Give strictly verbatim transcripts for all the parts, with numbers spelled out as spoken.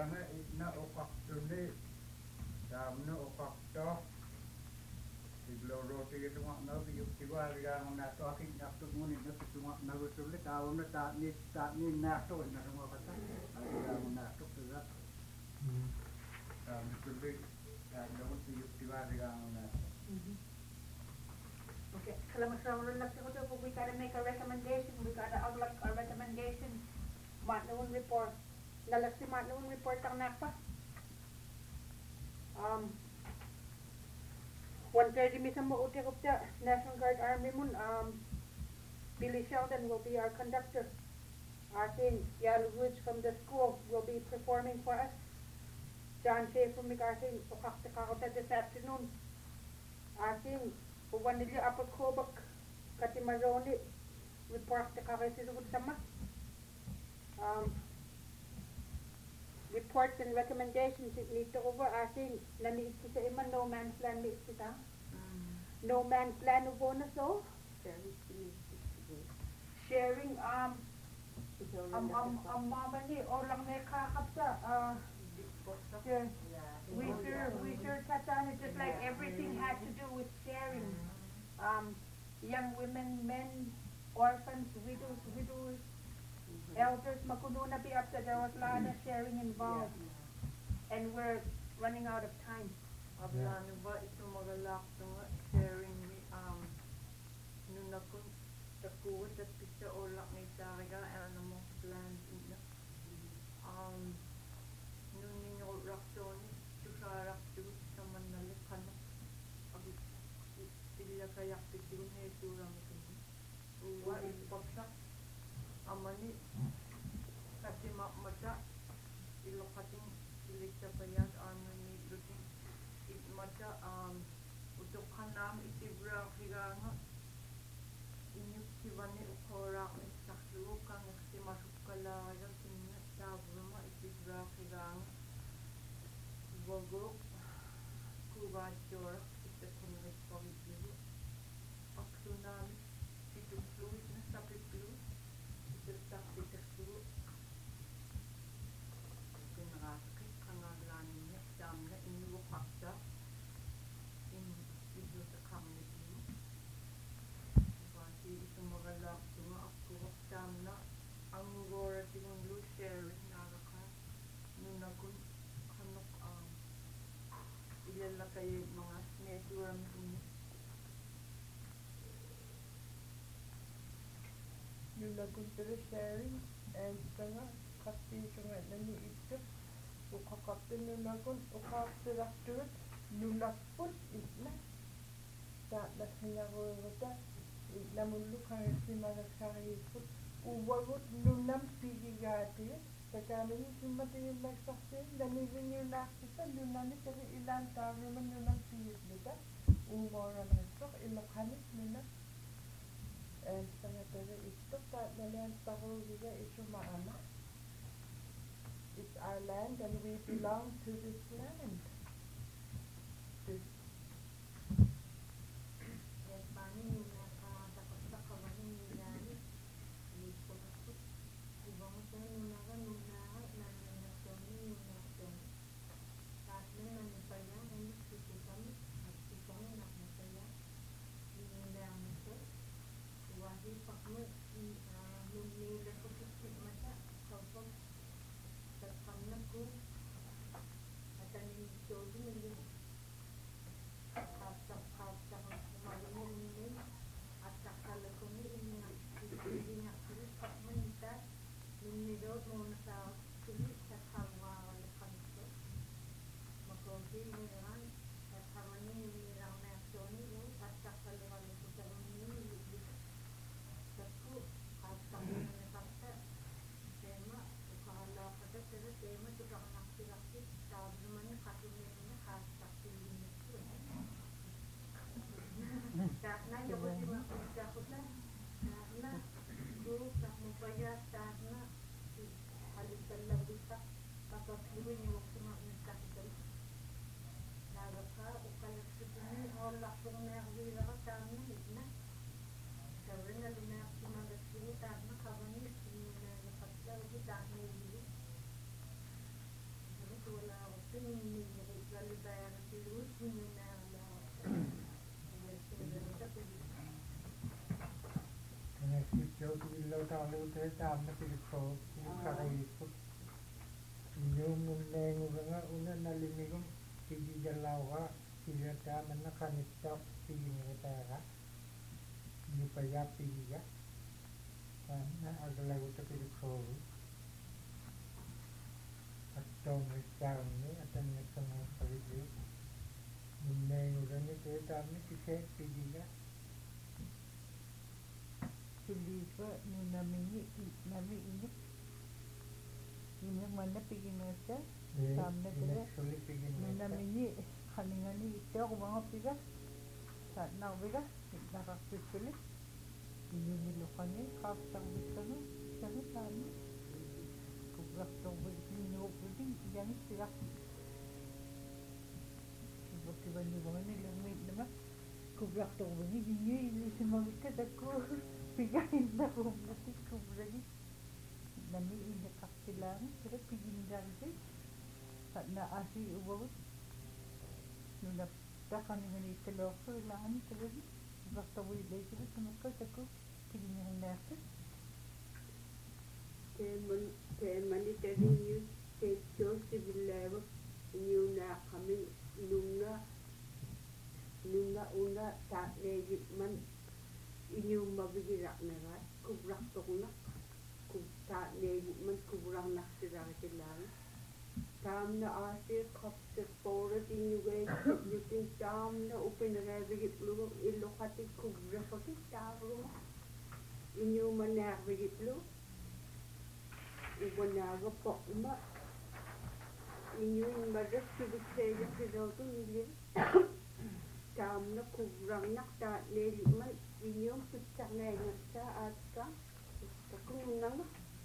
Tanga na okaktuni damno okakto igloro tige tunga na biyuk tiwa riga na to akin na to nguni na tunga na rusulle tawo na ta ni ta ni na to na tunga kata riga na to tiga um sulle ta no biyuk tiwa riga na okay kala masawo na ko we gotta make a recommendation we gotta outlook a recommendation matnoon report lalasi matnoon report ang napa um one thirty mismo uti ko ta National Guard Army mun um Billy Sheldon will be our conductor. I think Yalu Woods from the school will be performing for us. John Shea from McCarthy ukakta this afternoon. I think one of the upper Kobak Katimaroni report the Kakasi sama. Um reports and recommendations it need to over I think nani sa iman no man's land ni kita no man's land ubo na so sharing um um um um mama ni o lang may kakapsa uh we sure we sure touch on it just like everything had to do with sharing um young women men orphans widows widows elders makuno na be up there was a lot of sharing involved yeah. And we're running out of time ablano ba ito magalak nga sharing ni um nung nakun takuwat at pista olak ni tariga ano mo plans ina um nung ninyo raksoni tusarak tu sa manalik kano agi illa kayak pitu ne turang tu uwa ipaksa amani kasi mata ilokating ilikta payat amani luting it mata um utok kanam itibra kiranga inyuk kibani ukora saklu kang kasi masukala ya kinya tabruma itibra kiranga bogo kubajor ita kunit pagitlu aksunami itu fluid na sapi fluid tak ditekstur generasi kangalannya damna ini wakta in itu sekamnya itu pasti itu magalak cuma aku damna ang gora tingon lu sharing narakan nunagun kanok ang ilala kayo mga neturam ini nunagun tere sharing and tanga kasi tanga nani ito ukakapte nunagun ukakapte rakturut nunakput itna ta nasanya gota itna mulu kaya si magasari put uwagut nunam pigigati takanani simati nagsaksin nani vinyo nakita nunani tere ilan tabi man nunam pigigita uwara nasok ilokhanis nunam and sangatara ito ta nalan taro giga ito maana it's our land and we belong to this land this yes bani na ka takot sa kawani nilani ni ko ko ibang sa nuna ka nuna na na so ni nuna so at na man pa yan ay sisipan at sisipan na na saya nila mo so wadi pakmo nunila ko sa mata kapag terpanna ko at anin so din kapsa kapsa kumalumo ni at sakala ko ni ini nga kulit pakmanita nunidot mo na sa kulit sa kalwa wala kanto makogi mo yan at kamani nilang na so ni at sakala wala ko sa ni Saku kapsa na kapsa tema ukala kada tere tema tu tak nak silaki tahu mana kaki ni na Sayang dulu punya nama. Kena sikyo kilo talu te tam na kiko kakiikot. Yung neng nga una nalimigong tigigalaw ka. Siya taman na kanitap tigingitara. Yung paya pigiga. Na agalaw ta kiko. At tong isang ni at ang nagsama pagigil. Yung neng nga ni te tam na kisek pigiga. Tulipa nuna mini nami ini ini mana pergi nasa samna kira nuna mini kaningani itu aku bangun pergi saat nak pergi nak aku pergi ini ni lokanya kau sang bisana sana sana aku berak tu pergi ni pergi jangan siap tiba-tiba ni bangun ni lemit nama aku berak tu pergi ini ini semua kita aku pigain na ko kasi ko lagi nani ina kapilang pero pigin dante sa na asi ubawit nuna ta kanina ni teloko lang pero basta wi dai ko tumaka ko pigin na nasa teman teman ni tadi news te Joseph level new na kami nuna nuna una ta legi man inyo mabigirak na nga, kubrak tok na, kubta negi man kubrak na sila kilang. Tam na ase kapsir porat inyo guys, yuting tam na upinarabigit lo, ilo kati kubrak pati taro. Inyo manabigit lo, ubanaga po ma. Inyo yung madas kibit sa'yo kinaw to nilin. Tam na kubrak na ta negi man, inyong picture ngayon sa atka takong nang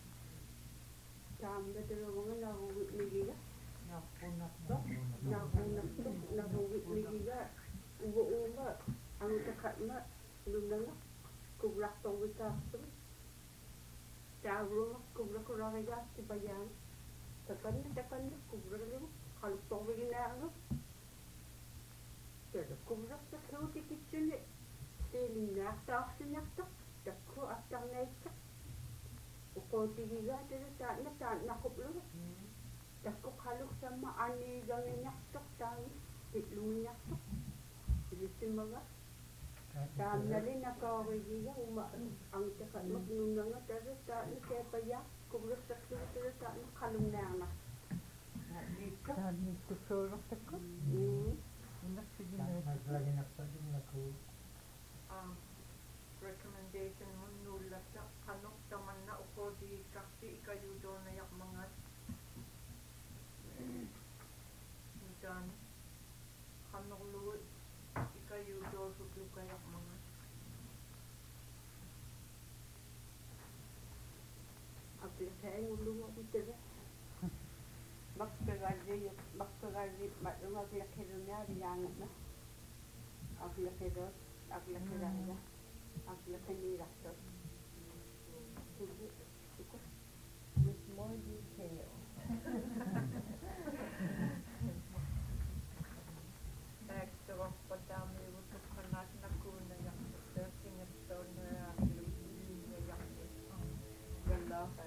tamba dalawang nahuwit nigiga napunat ba napunat to nahuwit nigiga uwa-uwa ang takatma lunang kubrak tong wikastro tawro kubrak kuraga tibayan takan takan kubrak lo kalau tong wigina pero kubrak sa kauti kitchen Teling naktak sinaktak, dako atang naikak. Uko tigiga dito sa nataan nakuplo. Dako kalok sa maani gangin naktak tangi, itlong naktak. Ilisin mga. Tam na rin nakawigiga, umaan ang takat magnunga nga dito sa nakepaya, kubros sa dito sa nakalong na anak. sa nito sorok tako ina sige na Naglagi na pa din ako. Um, recommendation mo nula sa kanok taman na uko di kasi ikayudo na yak mga dan kanok luwit ikayudo sutlo kayak mga aglasay ulo mo ito magpagali magpagali matulog aglakiro niya riyangat na aglakiro aglakiraya aglakiraya with more detail extra padami utok kanas na kuna yak testing at so na lusin na yak ganda ka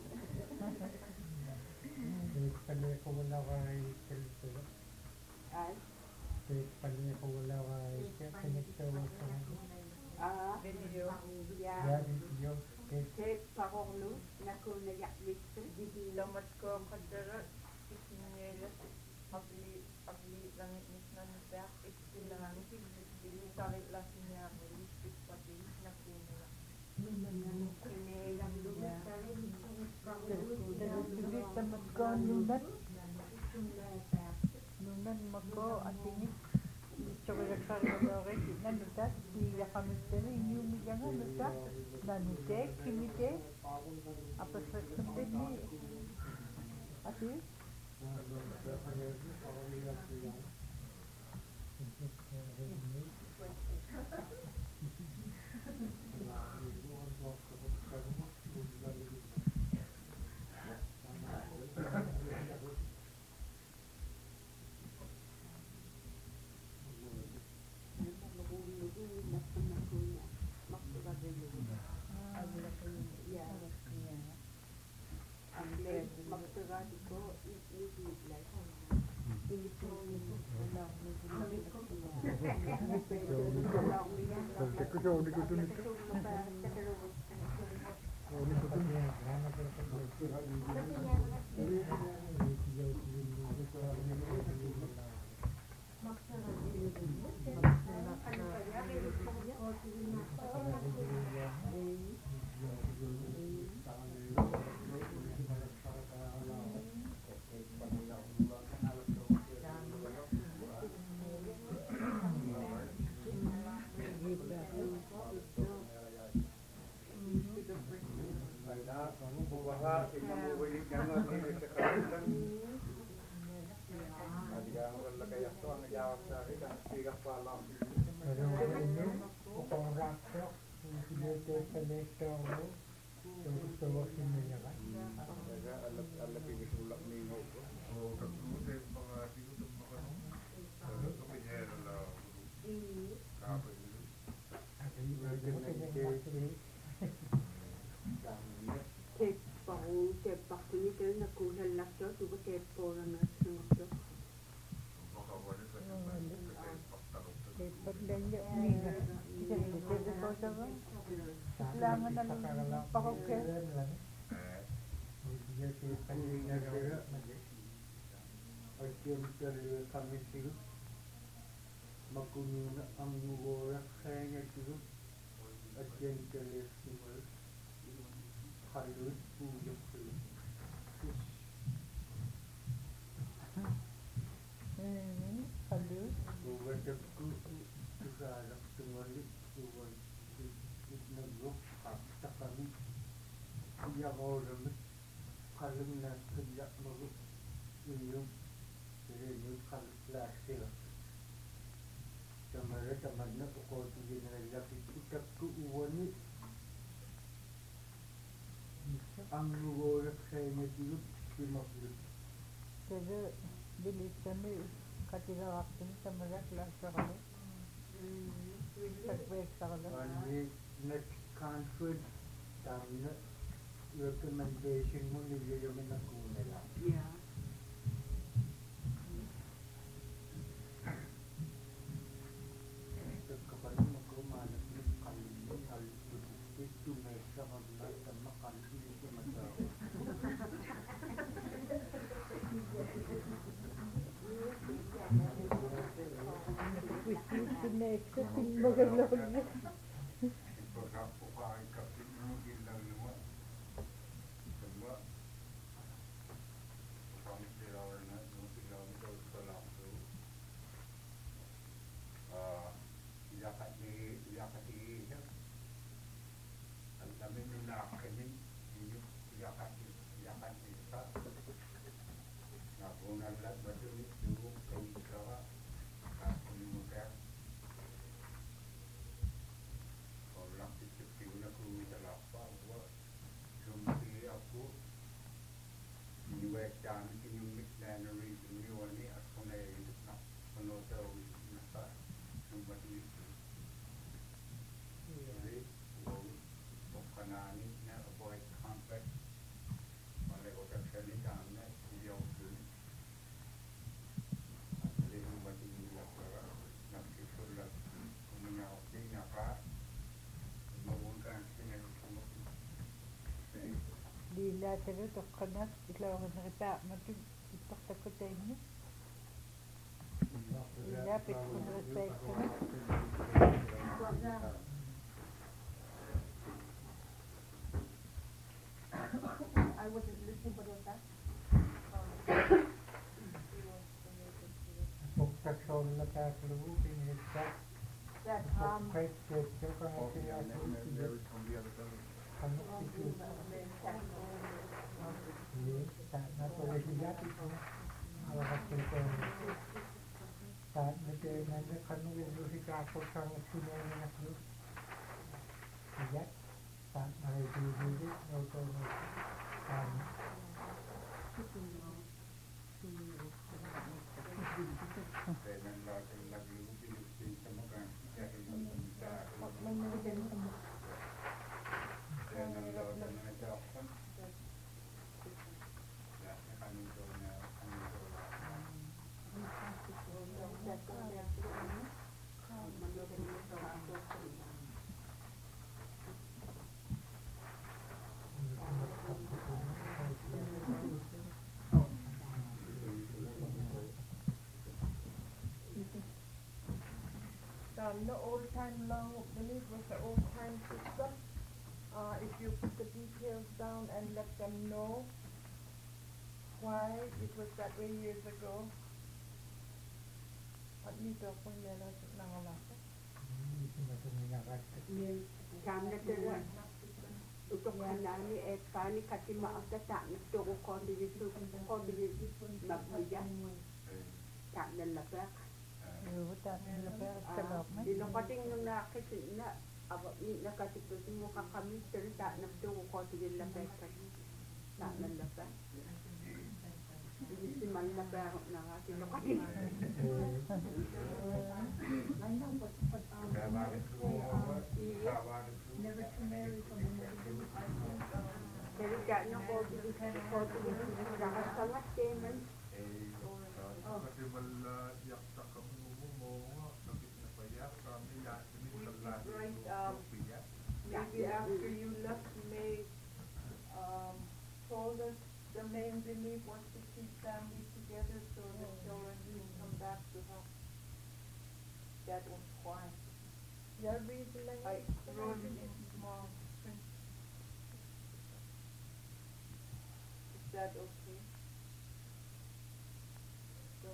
Kahit pali ako wala kay Kelso. ay Kahit pali ako wala kay Kelso. ah video ya Ya, video. Kahit Kek pakonglu na kuna yak litso damat ko kadara isinela abli abli langit nisnan sa istilang dili tarik la sinya listik pati na kuna kini lang lugar tulis tamat ko nunan nunan mako atingin coba kalau lagi kita nutas dia kami sini ini jangan nutas dan nutek kimite apa sesuatu ni asyik Gati ko, ilit like Makununa ang mugorak kaya tigo at yan kalis tigo halus puyok tigo halus ugadak ku tugarak tumalik tuwan itnagok hapta kami iya orang kalung nas kaya magu yung yung kalung plastik Tamara tamadna ko to general itak ko uwani ang nuworak sa inyo dito pinaplit. Kaya bilis kami katira waktu ni Tamara kelas kami. Pagpek sa kala. Ani next conference tamna recommendation mo niliyamin na kunela. Yeah. Lila telu tokkanas iklaw ko nakita matig itakta ko tayo. Lila pek ko respect ko. I wasn't listening, but was that? Pagkaksaw na tatlo, pinigsa. That, um, Pagkaksaw ka nga siya ano ito? Yes, natuloy siya ito. Alakas ito. Saat nito nandiyo kanulong si Kako sa sinay na nato. Siya, saat nakikibili, ito na kami. Um, the old time long belief was the old time system. Uh, if you put the details down and let them know why it was that way years ago. At nito kung nila nangalasa. Hindi ko matuminakat. Ni kamna tera utok kanani e kani kati maakta ta nito ko kondi disu kondi disu magbuya kamna lapa Yo, dami na pero sa loob mo. dino kating nung nakiti na aba ni nakati ko mo kakami tera ta nito ko kondi lapa kamna lapa Disi man na pero na dino kating Never to marry someone Pero kaya nyo ko dito ko dito nakasangat keman Kasi wala yak sa kamumo mo nga, sakit na payak, kami yakin We sa could lahat write, ng um, piyak. maybe after you left, May um, told us the main belief was to keep families together so the children can come back to help. That was why Your reason lang I yun. wrote it in small print. Is that okay? So,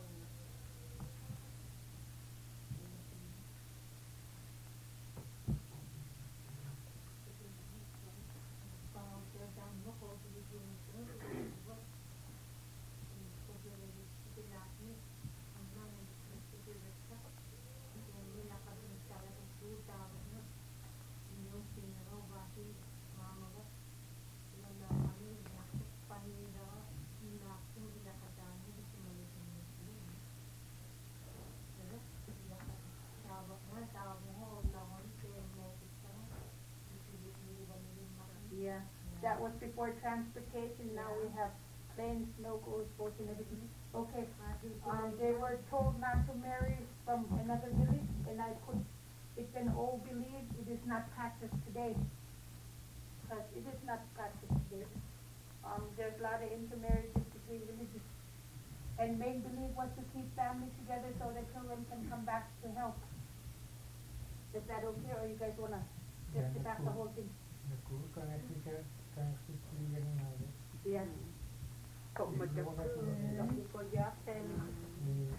Yeah, that was before transportation, now we have planes, locals, boats and everything. Okay, um, they were told not to marry from another village, and I put, it's an old belief, it is not practiced today. Because it is not practiced today. Um, there's a lot of intermarriages between villages. And main belief was to keep family together so the children can come back to help. Is that okay, or you guys wanna just Yeah, back the whole thing? Naku, kaya kita transcription na Yeah. Kung magkakaroon, laki ko yakin. ni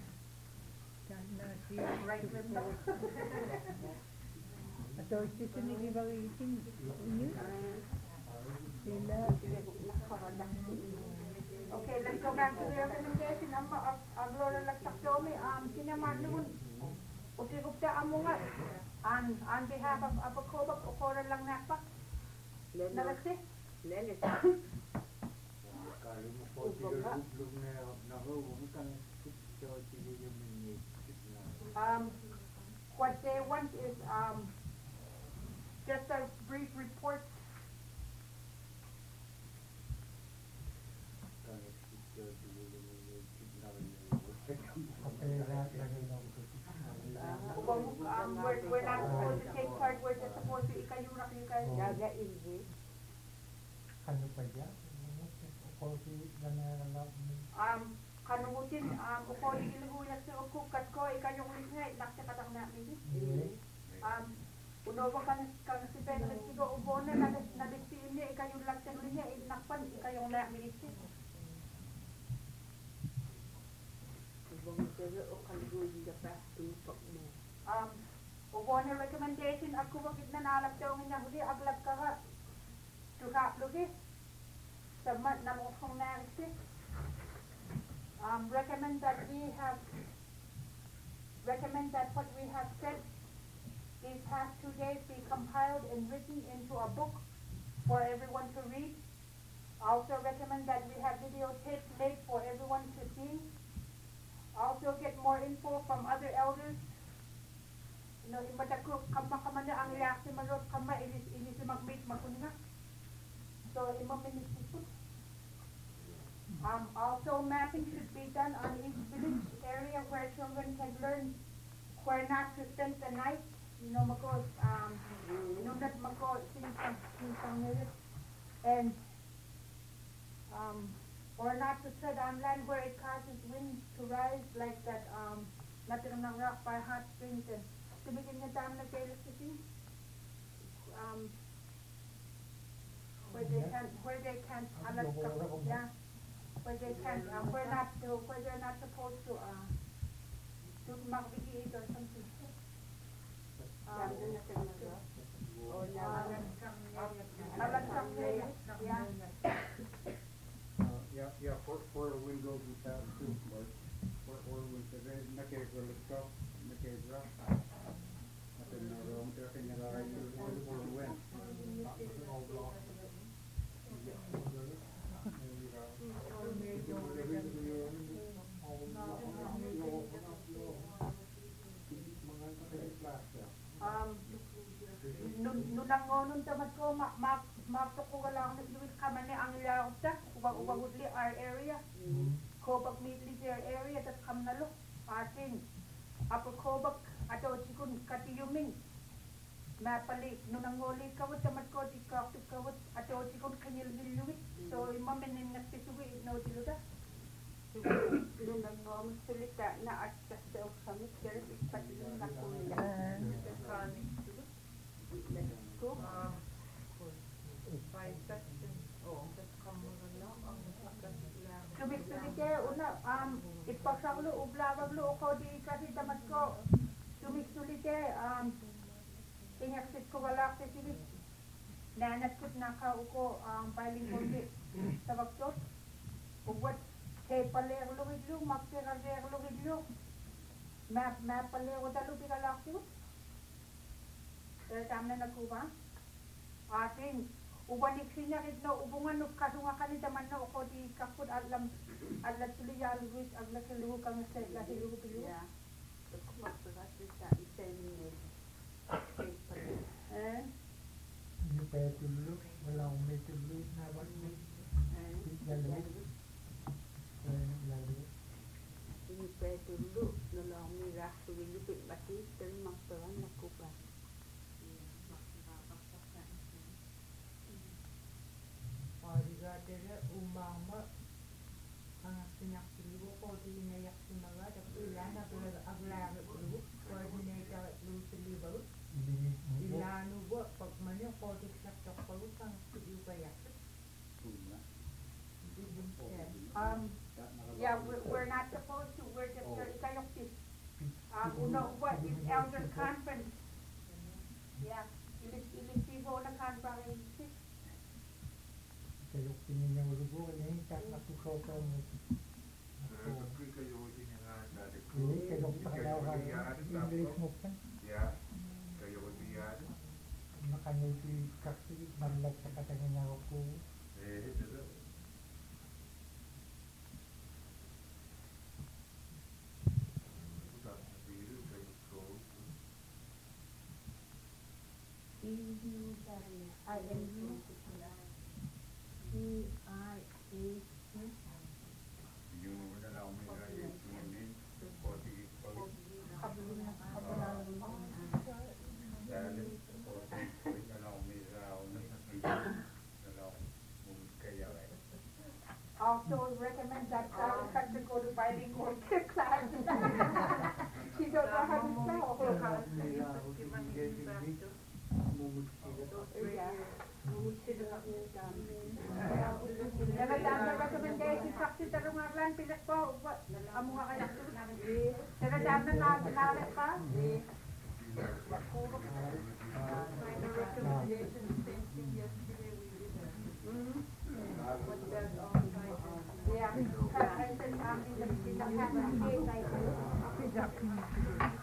Right, Linda? Ato, ito sinigibaritin. Sila. Okay, let's go back to the organization. Ang ang Laura Laksakdomi, um, sinamad naman. Uti-upta amo nga. On, on behalf of Apakobak, Okora lang nakpak. Nalagsi? Lelis. Kalau mo po sila lublog na nahuwag kang sila yung minit. Um, what they want is, um, just a brief report. Um, we're, we're not supposed to take part, we're just supposed to ikayurak you guys. Yaga ilgi. ano pa yan? Ako si nanaralap ni Um, kanugutin, um, uko iluguyak si uko katko ikayurik nga, naksa katang namin. Hindi. Um, uno ba kan kan si Pedro sigo ubona na nabisiin niya ikayurak sa niya inakpan ikayong namin isi. Ibang sila o kalguin ka pa tupak mo. Um, ubona recommendation ako bakit nanalap daw nga huli aglag ka ka. Tuka lugi. Sama na mo kong naisi. Um, recommend that we have, recommend that what we have said these past two days be compiled and written into a book for everyone to read. Also recommend that we have videotapes made for everyone to see. Also get more info from other elders. You know, imadako kama kama na ang reaction marot kama ilis ilis mag-meet makunga. So imam minisiput. Um, also, mapping should be done on each village area where children can learn where not to spend the night. You know, mako, um, you know that mako sinisang sinisang nila, and um, or not to tread on land where it causes winds to rise like that. Um, natin ng rock by hot springs and tumigil nga time na kay electricity. Um, where they can, where they can't, alat ka, yeah, where they can't, um, where not to, where they're not supposed to, uh, to mag-vigilate or something. Um, Oh, uh, yeah. alat ka, yeah. Uh, yeah, yeah, for, for windows we have too, but for, for windows, nakikita ka, nakikita. At then, uh, wrong there, kanya nga rin yung for, for when. Um, nun nunangonon tamad ko ma ma mapto lang ni Luis kamane ang ilawak ta ubag ubag udli our area ko bag midli their area that kam nalo ating apo ko bag ato sikun katiyuming mapali nunangoli kawat tamad ko di kakto kawat ato sikun kanyil Luis so imamenin na pisuwi no diluda nunangom sulita na at sa samit kaya pati na kuya Go. Um, five questions. Oh, that's common lang. Ang lang. Sumik-sumike, una, um, ipasaklo, ublawaglo, ko di kasi damat ko. Sumik-sulike, um, inaksit ko wala kasi silik. Nanaskot na ka uko, um, piling kundi sa baktot. Uwat, kay palerlo idlo, magpiralerlo idlo. Map, map palero dalo, pikalakot. Pero tama na nagkuha. Ating, ubanik siya rin no, ubungan no, kasunga ka ni daman no, ako di kakot alam, alat tuliya alwis, aglat siluho kang sa lahiluho piluho. Yeah. So, kumagpagasi sa isang minute. Eh? Hindi pa tulo, wala akong may tulo, nawan mo. Lalawit. Lalawit. Hindi pa tulo, nalang mirah, suwilupit batis, pero magparan nakupa. Arigatera umama ang pinakiliwo ko di nayak sumaga tapi ilan na tulad aglaga ko coordinator lusilibo ilano bo pag manyo ko di sakto ko kang iupayak Um, yeah, we're, we're not supposed to, we're just, we're ikayoktis. Um, uno, what is elder conference? Yeah, ilis, ilisibo na conference. Kayo pininaw lubo, ini tak matukaw ka mo. Kasi kayo din nga dati ko. Ini kayo pakadaw ka, English mo pa. Yeah, kayo diyan. Makanyuti kasi malag sa katangin ako ko. Eh, dito. I N U C I A Yung wala na ako may rayo, yung din, forty pag Kabulin na kabulin mo. dahil forty na lang may rayo na na lang kaya eh. Also recommend that Sally cut to go to bilingual class. She don't know how to spell. Nagadaan na recommendation saksi tarong ngaglan pinak po. Amo nga kaya. Nagadaan na nalit pa. Minor recommendation, same thing yesterday we did that. What does all Yeah, I said, um, in the, in the past, I said,